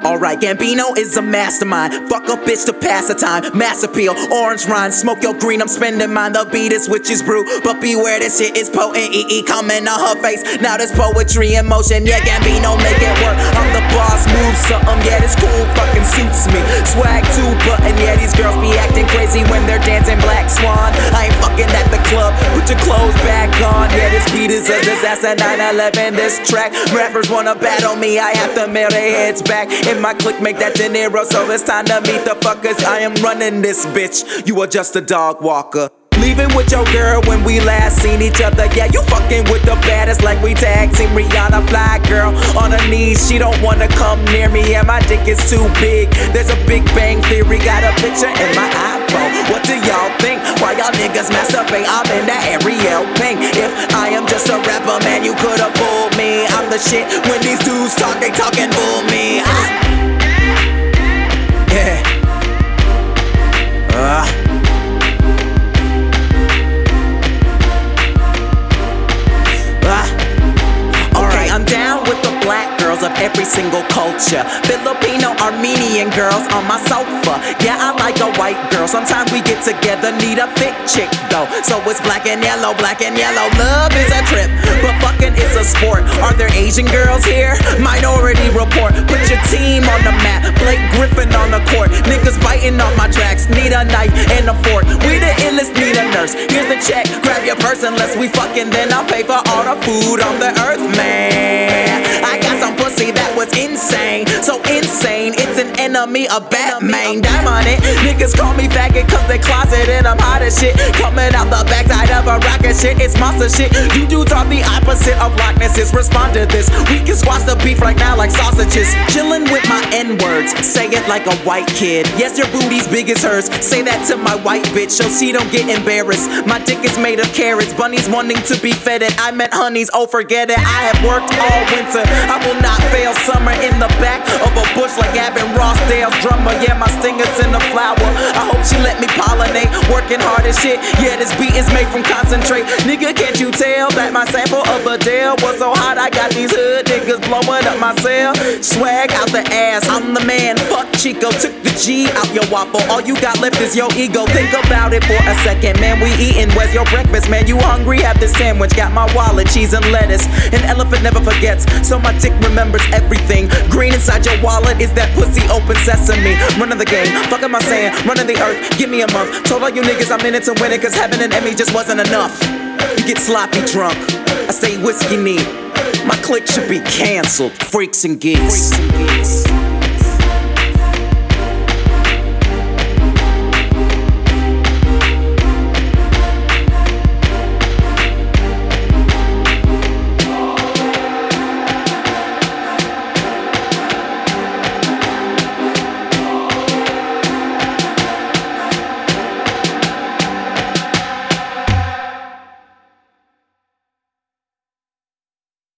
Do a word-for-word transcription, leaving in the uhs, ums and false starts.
Alright, Gambino is a mastermind. Fuck a bitch to pass the time. Mass appeal, orange rind. Smoke your green, I'm spending mine. The beat is witch's brew, but beware, this shit is potent. E E coming on her face. Now there's poetry in motion. Yeah, Gambino make it work. I'm the boss, move something. Yeah, this cool fucking suits me. Swag two button. Yeah, these girls be acting crazy when they're dancing Black Swan. I ain't fucking at the club. Put your clothes back on. Yeah, this beat is a disaster. nine eleven, this track. Rappers wanna battle me, I have to mail their heads back. In my clique, make that De Niro, so it's time to meet the fuckers. I am running this bitch, you are just a dog walker. Leaving with your girl when we last seen each other. Yeah, you fucking with the baddest like we tag team Rihanna. Fly girl on her knees, she don't wanna come near me. Yeah, my dick is too big, there's a Big Bang Theory. Got a picture in my iPhone, what do y'all think? Why y'all niggas masturbate? I'm in that Ariel Pink. If I am just a rapper, man, you could've fooled me. I'm the shit, when these dudes talk, they talking bull me. ah. Yeah uh. I'm down with the black girls of every single culture. Filipino, Armenian girls on my sofa. Yeah, I like a white girl. Sometimes we get together, need a thick chick though. So it's black and yellow, black and yellow. Love is a trip, but fucking is a sport. Are there Asian girls here? Minority Report. Put your team on the map. Blake Griffin on the court. Niggas biting on my tracks. Need a knife and a fork. We the illest, need a nurse. Here's the check. Grab your purse unless we fucking. Then I'll pay for all the food on the earth, man. I got some pussy that was insane. So insane, it's an enemy of Batman. Damn on it. Niggas call me faggot cause they closet and I'm hot as shit. Coming out the backside of a rocket shit. It's monster shit. You dudes are the opposite of Lochnesses. Respond to this. We can squash the beef right now like sausages. Chillin' with my N-words. Say it like a white kid. Yes, your booty's big as hers. Say that to my white bitch so she don't get embarrassed. My dick is made of carrots. Bunnies wanting to be fed it. I meant honeys, oh forget it. I have worked all winter. I will not fail. Summer in the back of a bush like Gavin Rossdale's drummer. Yeah, my stinger's in the flower. I hope she let me pollinate. Working hard as shit. Yeah, this beat is made from concentrate. Nigga, can't you tell that my sample of Adele was so hot? I got these hood niggas blowing up my cell. Swag out the ass, I'm the man. Fuck Chico, took the G out your waffle. All you got left is your ego. Think about it for a second, man. We eating. Where's your breakfast, man? You hungry? Have this sandwich. Got my wallet, cheese and lettuce. An elephant never forgets, so my dick remembers everything. Green inside your wallet is that pussy open sesame. Running the game, fuck am I saying? Running the earth, give me a month. Told all you niggas I'm in it to win it, cause having an Emmy just wasn't enough. You get sloppy drunk, I stay whiskey neat. My clique should be cancelled. Freaks and geeks. Freaks and geeks.